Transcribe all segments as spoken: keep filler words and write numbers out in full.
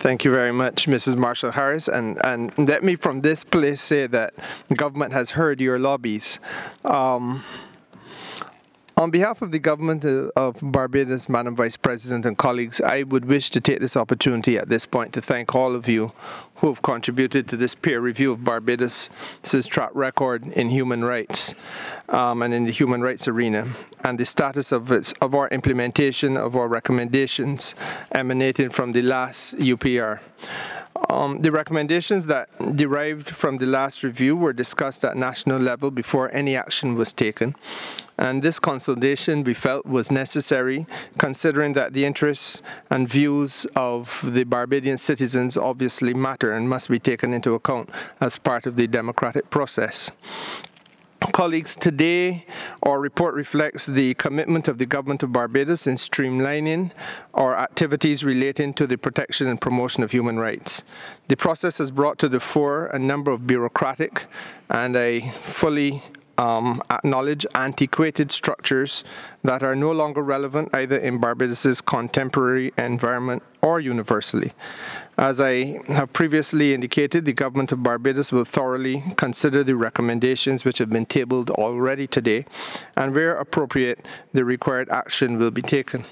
Thank you very much, Missus Marshall Harris. And, and let me from this place say that the government has heard your lobbies. Um, On behalf of the government of Barbados, Madam Vice President and colleagues, I would wish to take this opportunity at this point to thank all of you who have contributed to this peer review of Barbados' track record in human rights um, and in the human rights arena, and the status of, its, of our implementation of our recommendations emanating from the last U P R. Um, the recommendations that derived from the last review were discussed at national level before any action was taken. And this consultation, we felt, was necessary, considering that the interests and views of the Barbadian citizens obviously matter and must be taken into account as part of the democratic process. Colleagues, today our report reflects the commitment of the government of Barbados in streamlining our activities relating to the protection and promotion of human rights. The process has brought to the fore a number of bureaucratic and I fully um, acknowledge antiquated structures that are no longer relevant either in Barbados's contemporary environment or universally. As I have previously indicated, the government of Barbados will thoroughly consider the recommendations which have been tabled already today, and where appropriate, the required action will be taken.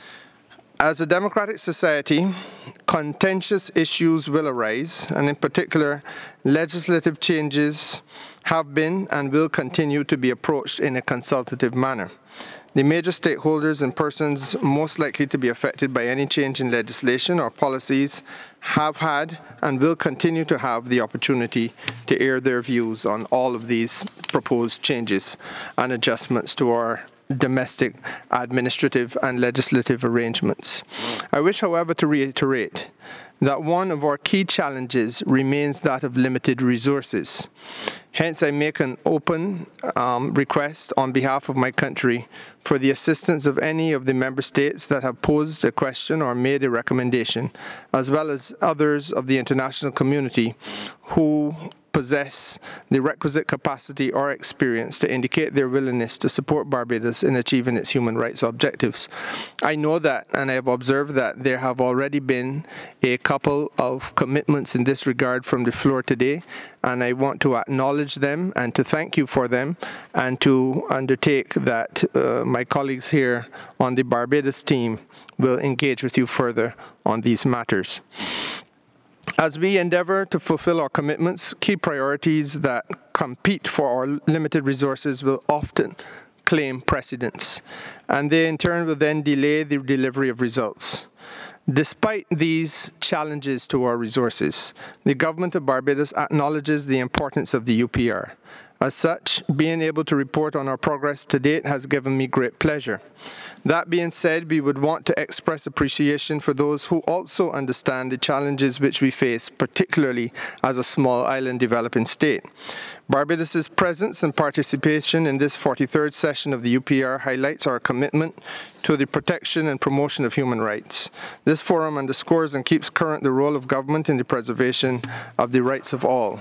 As a democratic society, contentious issues will arise, and in particular, legislative changes have been and will continue to be approached in a consultative manner. The major stakeholders and persons most likely to be affected by any change in legislation or policies have had and will continue to have the opportunity to air their views on all of these proposed changes and adjustments to our domestic, administrative and legislative arrangements. I wish, however, to reiterate that one of our key challenges remains that of limited resources. Hence, I make an open um, request on behalf of my country for the assistance of any of the member states that have posed a question or made a recommendation, as well as others of the international community who possess the requisite capacity or experience to indicate their willingness to support Barbados in achieving its human rights objectives. I know that, and I have observed that there have already been a couple of commitments in this regard from the floor today, and I want to acknowledge them and to thank you for them, and to undertake that uh, my colleagues here on the Barbados team will engage with you further on these matters. As we endeavour to fulfill our commitments, key priorities that compete for our limited resources will often claim precedence, and they in turn will then delay the delivery of results. Despite these challenges to our resources, the government of Barbados acknowledges the importance of the U P R. As such, being able to report on our progress to date has given me great pleasure. That being said, we would want to express appreciation for those who also understand the challenges which we face, particularly as a small island developing state. Barbados's presence and participation in this forty-third session of the U P R highlights our commitment to the protection and promotion of human rights. This forum underscores and keeps current the role of government in the preservation of the rights of all.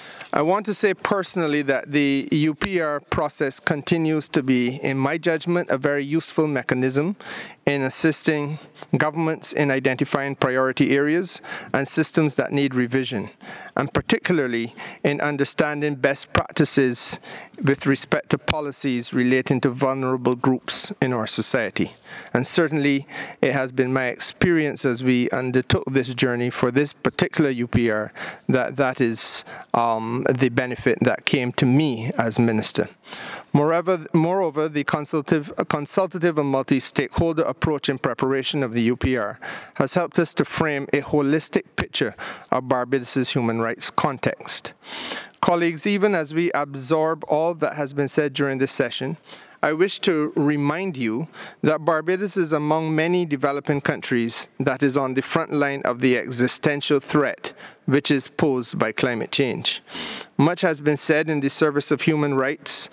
I want to say personally that the U P R process continues to be, in my judgment, a very useful mechanism in assisting governments in identifying priority areas and systems that need revision, and particularly in understanding best practices with respect to policies relating to vulnerable groups in our society. And certainly it has been my experience as we undertook this journey for this particular U P R that that is um, the benefit that came to me as minister. Moreover, moreover the consultative, consultative and multi-stakeholder approach in preparation of the U P R has helped us to frame a holistic picture of Barbados's human rights context. Colleagues, even as we absorb all that has been said during this session, I wish to remind you that Barbados is among many developing countries that is on the front line of the existential threat which is posed by climate change. Much has been said in the service of human rights.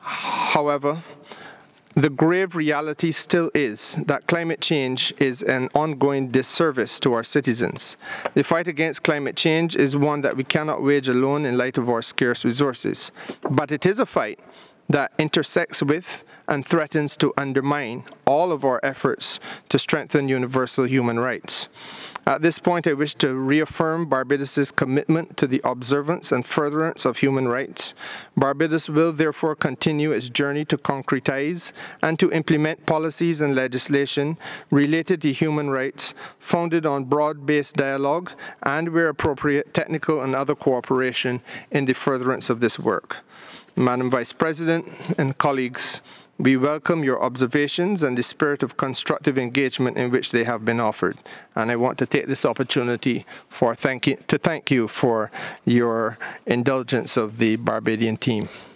However, the grave reality still is that climate change is an ongoing disservice to our citizens. The fight against climate change is one that we cannot wage alone in light of our scarce resources, but it is a fight that intersects with and threatens to undermine all of our efforts to strengthen universal human rights. At this point, I wish to reaffirm Barbados' commitment to the observance and furtherance of human rights. Barbados will therefore continue its journey to concretize and to implement policies and legislation related to human rights founded on broad-based dialogue and, where appropriate, technical and other cooperation in the furtherance of this work. Madam Vice President and colleagues, we welcome your observations and the spirit of constructive engagement in which they have been offered. And I want to take this opportunity for thank you, to thank you for your indulgence of the Barbadian team.